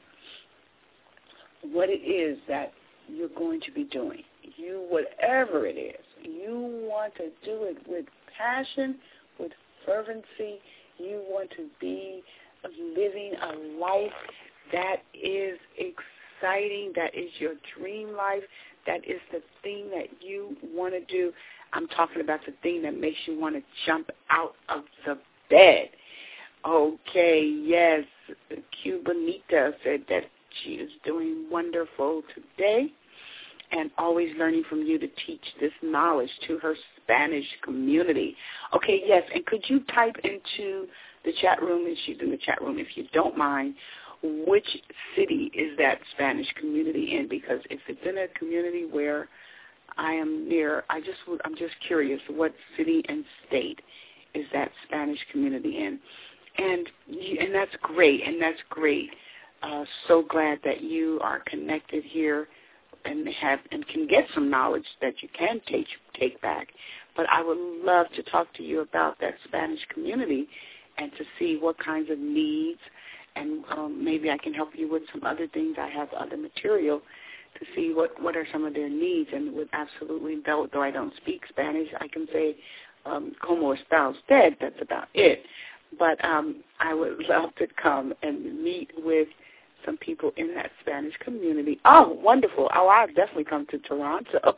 what it is that you're going to be doing, you, whatever it is, you want to do it with passion, with fervency. You want to be living a life that is exciting, that is your dream life, that is the thing that you want to do. I'm talking about the thing that makes you want to jump out of the bed. Okay, yes, Cubanita said that she is doing wonderful today and always learning from you to teach this knowledge to her Spanish community. Okay, yes, and could you type into the chat room, and she's in the chat room, if you don't mind, which city is that Spanish community in? Because if it's in a community where I am near, I just, I'm just curious, what city and state is that Spanish community in? And and that's great, and that's great. Uh, so glad that you are connected here and have and can get some knowledge that you can take take back. But I would love to talk to you about that Spanish community and to see what kinds of needs, and um, maybe I can help you with some other things. I have other material to see what, what are some of their needs. And with absolutely, though, though I don't speak Spanish, I can say, um, ¿Cómo está usted? That's about it. But um, I would love to come and meet with some people in that Spanish community. Oh, wonderful. Oh, I'll definitely come to Toronto.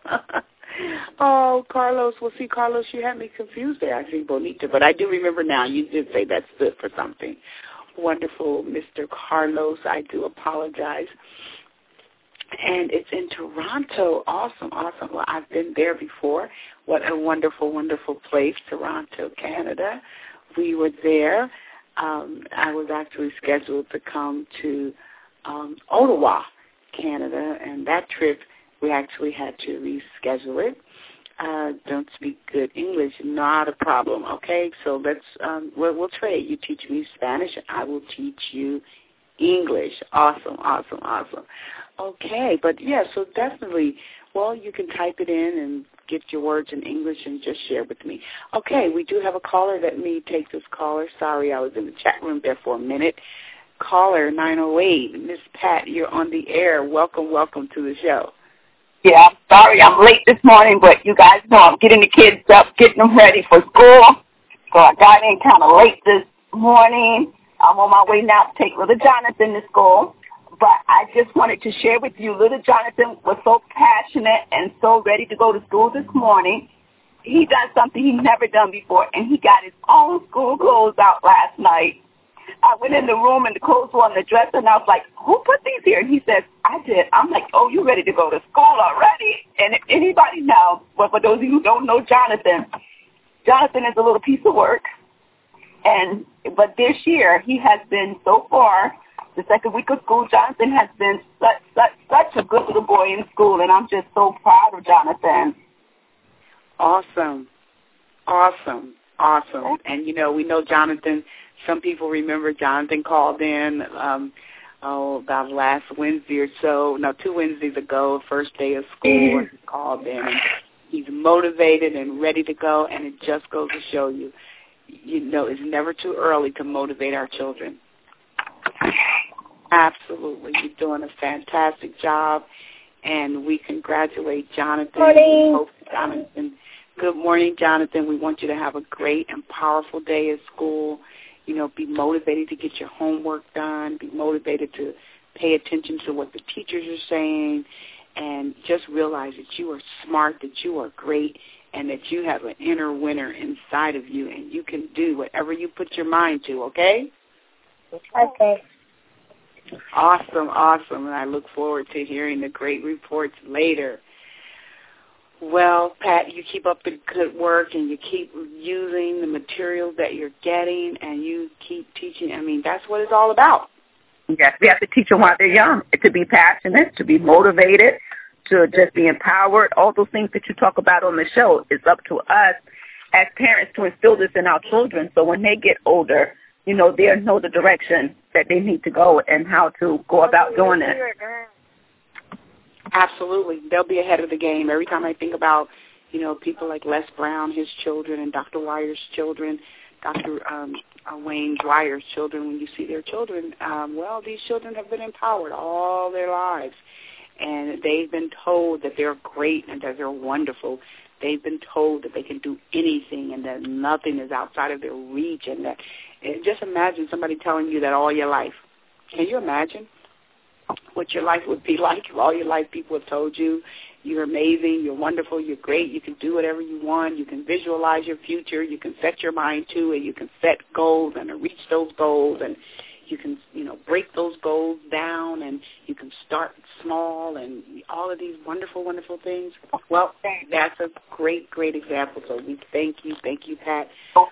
Oh, Carlos. Well, see, Carlos, you had me confused there. I see Bonita, but I do remember now. You did say that stood for something. Wonderful, Mister Carlos. I do apologize. And it's in Toronto. Awesome, awesome. Well, I've been there before. What a wonderful, wonderful place, Toronto, Canada. We were there. Um, I was actually scheduled to come to um, Ottawa, Canada, and that trip we actually had to reschedule it. Uh, don't speak good English, not a problem, okay? So let's, um, we'll, we'll trade. You teach me Spanish, I will teach you English. Awesome, awesome, awesome. Okay, but yeah, so definitely, well, you can type it in and get your words in English and just share with me. Okay, we do have a caller. Let me take this caller. Sorry, I was in the chat room there for a minute. Caller nine oh eight, Miss Pat, you're on the air. Welcome, welcome to the show. Yeah, I'm sorry I'm late this morning, but you guys know I'm getting the kids up, getting them ready for school. So I got in kind of late this morning. I'm on my way now to take little Jonathan to school. But I just wanted to share with you, little Jonathan was so passionate and so ready to go to school this morning. He done something he never done before, and he got his own school clothes out last night. I went in the room, and the clothes were on the dresser, and I was like, who put these here? And he said, I did. I'm like, oh, you ready to go to school already? And if anybody knows, but for those of you who don't know Jonathan, Jonathan is a little piece of work. And but this year, he has been so far, the second week of school, Jonathan has been such, such, such a good little boy in school, and I'm just so proud of Jonathan. Awesome. Awesome. Awesome. And, you know, we know Jonathan. Some people remember Jonathan called in um, oh, about last Wednesday or so, no, two Wednesdays ago, first day of school, and he called in. And he's motivated and ready to go, and it just goes to show you, you know, it's never too early to motivate our children. Absolutely. You're doing a fantastic job, and we congratulate Jonathan. Morning. We hope Jonathan. Good morning, Jonathan. We want you to have a great and powerful day at school. You know, be motivated to get your homework done. Be motivated to pay attention to what the teachers are saying, and just realize that you are smart, that you are great, and that you have an inner winner inside of you, and you can do whatever you put your mind to, okay? Okay. Awesome, awesome, and I look forward to hearing the great reports later. Well, Pat, you keep up the good work, and you keep using the materials that you're getting, and you keep teaching. I mean, that's what it's all about. Yes, we have to teach them while they're young, to be passionate, to be motivated, to just be empowered. All those things that you talk about on the show, it's up to us as parents to instill this in our children, so when they get older, you know, they know the direction that they need to go and how to go about doing it. Absolutely. They'll be ahead of the game. Every time I think about, you know, people like Les Brown, his children, and Doctor Wyer's children, Doctor Um, uh, Wayne Dwyer's children, when you see their children, um, well, these children have been empowered all their lives. And they've been told that they're great and that they're wonderful. They've been told that they can do anything and that nothing is outside of their reach. And that, and just imagine somebody telling you that all your life. Can you imagine what your life would be like if all your life people have told you you're amazing, you're wonderful, you're great, you can do whatever you want, you can visualize your future, you can set your mind to it, you can set goals and reach those goals, and you can, you know, break those goals down, and you can start small, and all of these wonderful, wonderful things. Well, that's a great, great example. So we thank you. Thank you, Pat.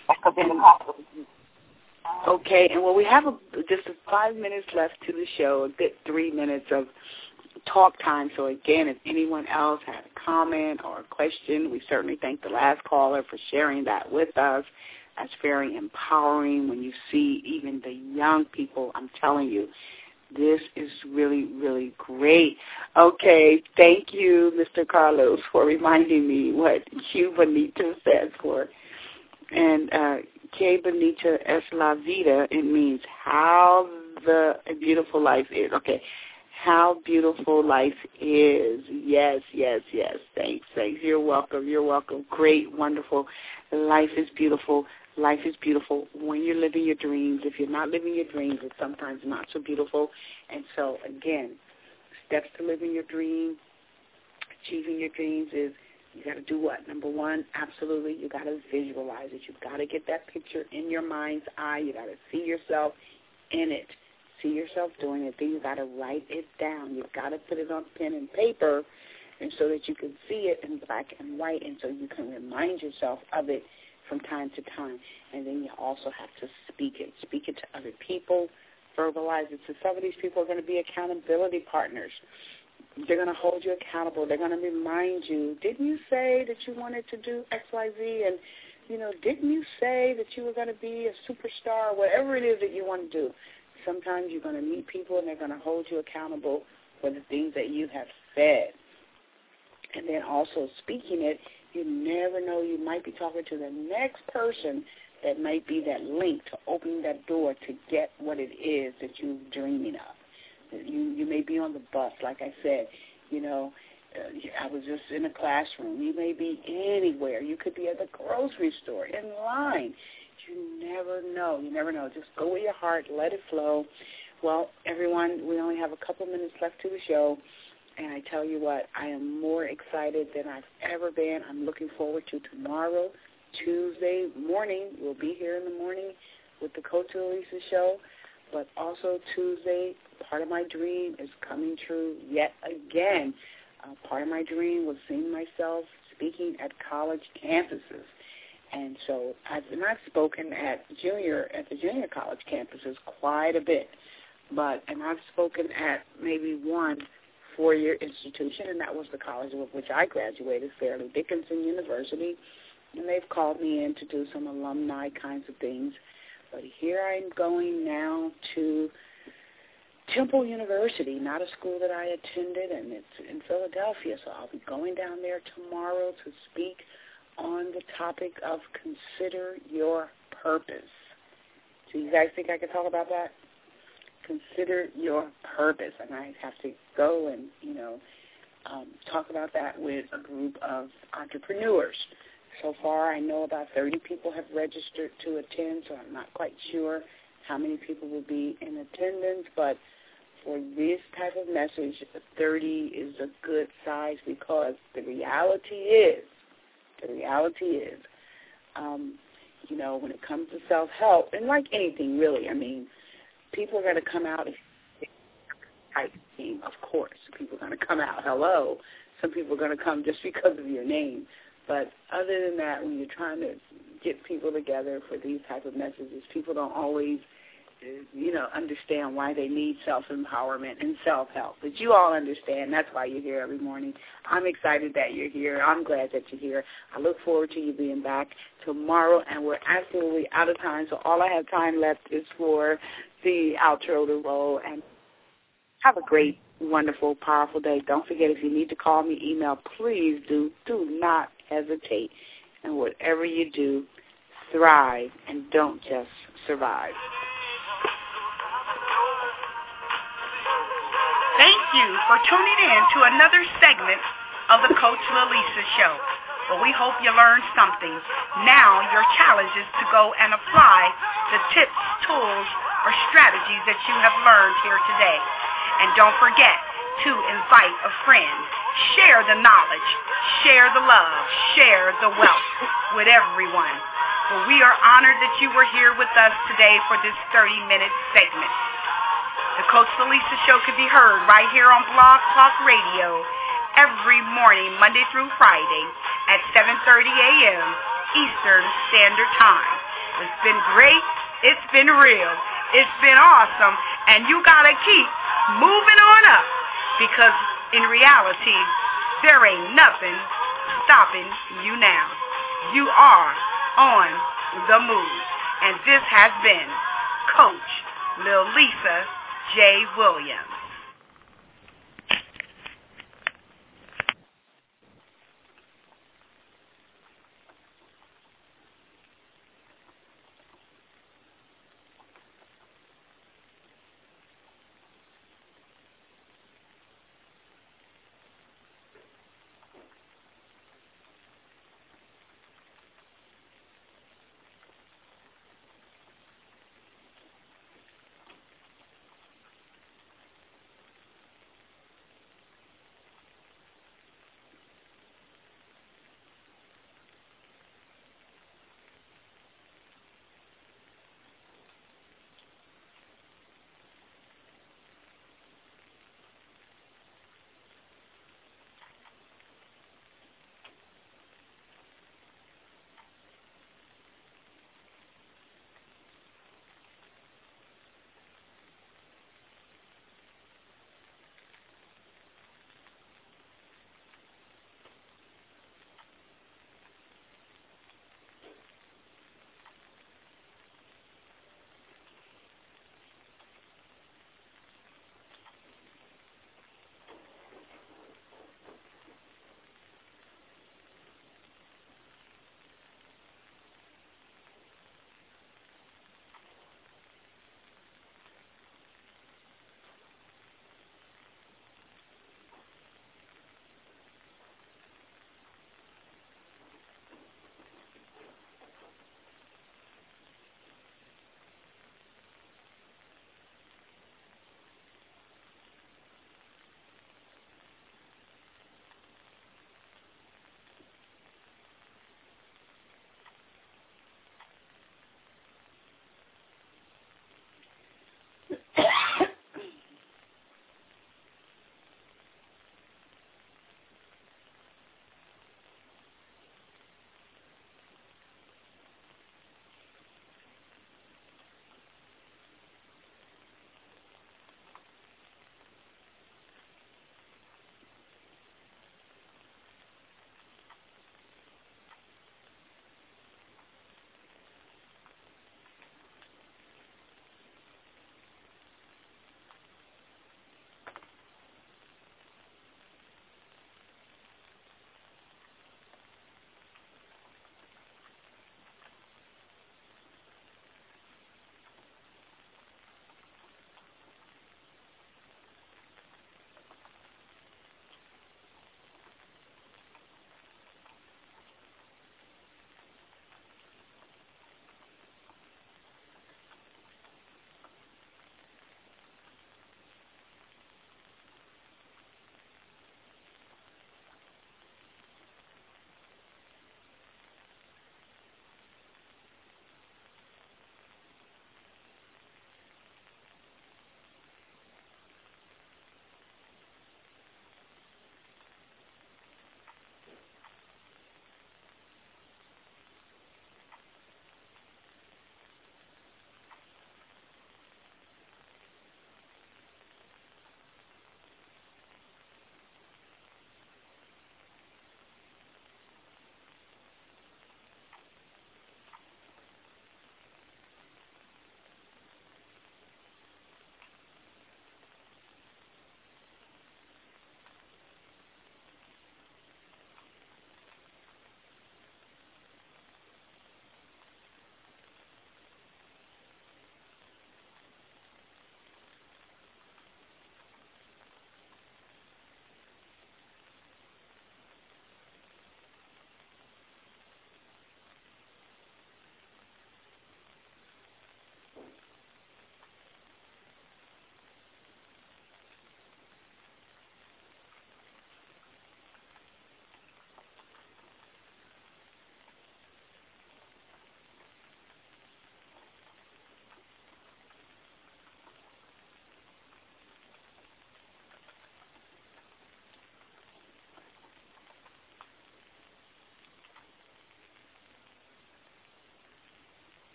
Okay, and well, we have a, just five minutes left to the show, a good three minutes of talk time. So, again, if anyone else had a comment or a question, we certainly thank the last caller for sharing that with us. That's very empowering when you see even the young people, I'm telling you, This is really, really great. Okay, thank you, Mister Carlos, for reminding me what Q Bonita stands for. And uh, Que Bonita es la vida, it means how the beautiful life is. Okay, how beautiful life is. Yes, yes, yes. Thanks, thanks. You're welcome. You're welcome. Great, wonderful. Life is beautiful. Life is beautiful when you're living your dreams. If you're not living your dreams, it's sometimes not so beautiful. And so, again, steps to living your dream, achieving your dreams is you got to do what? Number one, absolutely, you got to visualize it. You've got to get that picture in your mind's eye. You got to see yourself in it. See yourself doing it. Then you got to write it down. You've got to put it on pen and paper, and so that you can see it in black and white, and so you can remind yourself of it from time to time. And then you also have to speak it. Speak it to other people. Verbalize it. So some of these people are going to be accountability partners. They're going to hold you accountable. They're going to remind you, didn't you say that you wanted to do X, Y, Z? And, you know, didn't you say that you were going to be a superstar? Whatever it is that you want to do. Sometimes you're going to meet people and they're going to hold you accountable for the things that you have said. And then also speaking it, you never know, you might be talking to the next person that might be that link to opening that door to get what it is that you're dreaming of. You you may be on the bus, like I said, you know, uh, I was just in a classroom. You may be anywhere. You could be at the grocery store, in line. You never know. You never know. Just go with your heart. Let it flow. Well, everyone, we only have a couple minutes left to the show. And I tell you what, I am more excited than I've ever been. I'm looking forward to tomorrow, Tuesday morning. We'll be here in the morning with the Coach Elisa Show. But also Tuesday, part of my dream is coming true yet again. Uh, part of my dream was seeing myself speaking at college campuses. And so I've, and I've spoken at junior at the junior college campuses quite a bit. But and I've spoken at maybe one four-year institution, and that was the college with which I graduated, Fairleigh Dickinson University, and they've called me in to do some alumni kinds of things. But here I'm going now to Temple University, not a school that I attended, and it's in Philadelphia, so I'll be going down there tomorrow to speak on the topic of consider your purpose. So you guys think I could talk about that? Consider your purpose, and I have to go and, you know, um, talk about that with a group of entrepreneurs. So far, I know about thirty people have registered to attend, so I'm not quite sure how many people will be in attendance, but for this type of message, thirty is a good size because the reality is, the reality is, um, you know, when it comes to self-help, and like anything really, I mean, people are going to come out type team, of course. People are going to come out, hello. Some people are going to come just because of your name. But other than that, when you're trying to get people together for these type of messages, people don't always, you know, understand why they need self-empowerment and self-help. But you all understand. That's why you're here every morning. I'm excited that you're here. I'm glad that you're here. I look forward to you being back tomorrow, and we're absolutely out of time. So all I have time left is for the outro to roll. And have a great, wonderful, powerful day. Don't forget, if you need to call me, email, please do. Do not hesitate. And whatever you do, thrive and don't just survive. Thank you for tuning in to another segment of the Coach Lalisa Show. Well, we hope you learned something. Now your challenge is to go and apply the tips, tools, or strategies that you have learned here today. And don't forget to invite a friend. Share the knowledge, share the love, share the wealth with everyone. Well, we are honored that you were here with us today for this thirty-minute segment. The Coach Lalisa Show can be heard right here on Blog Talk Radio every morning, Monday through Friday at seven thirty a.m. Eastern Standard Time. It's been great. It's been real. It's been awesome. And you got to keep moving on up because in reality, there ain't nothing stopping you now. You are on the move. And this has been Coach Lalisa J. Williams.